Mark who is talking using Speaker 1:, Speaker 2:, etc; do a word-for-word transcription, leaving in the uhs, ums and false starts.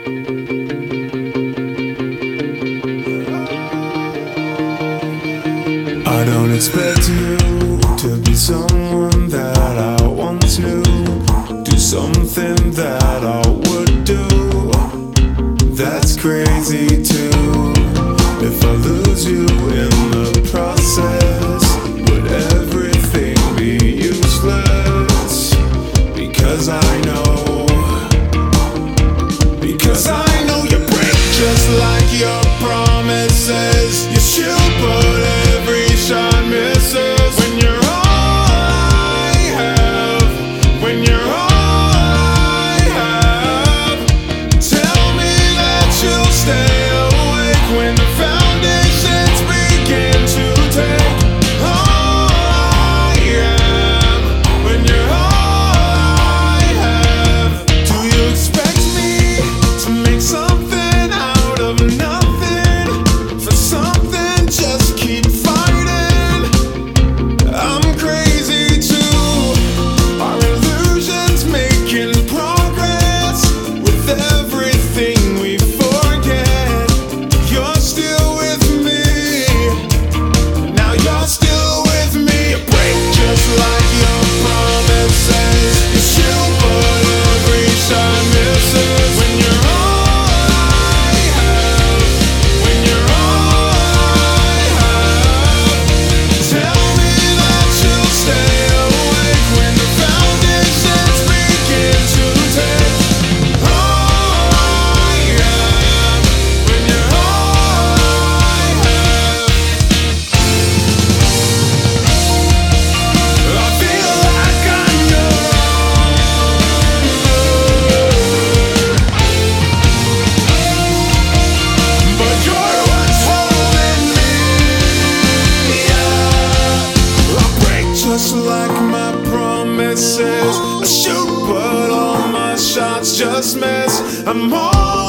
Speaker 1: I don't expect you to be someone that I once knew. Do something that I would do. That's crazy too. If I lose you in the process, would everything be useless? Because I know, because I know you break just like your promises. You shoot but every shot misses. When you're all I have, when you're all I have, tell me that you'll stay awake when the foundations begin to take all I am. When you're all I have, do you expect me to make something out of nothing? For something, just keep fighting. I'm crazy too. Our illusions making progress. With everything we forget, you're still with me. Now you're still with me. You break just like your promises. You shoot but every shot misses. When you're all I have, when you're all I have, tell me that you'll stay awake when the foundations begin to take all I am. When you're all I have, I feel like I know, but you're what's holding me. I break just like my promises. I shoot but all my shots just miss. I'm all